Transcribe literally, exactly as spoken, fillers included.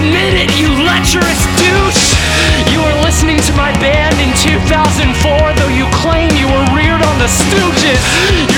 admit it, you lecherous douche. You were listening to my band in two thousand four, though you claim you were reared on the Stooges.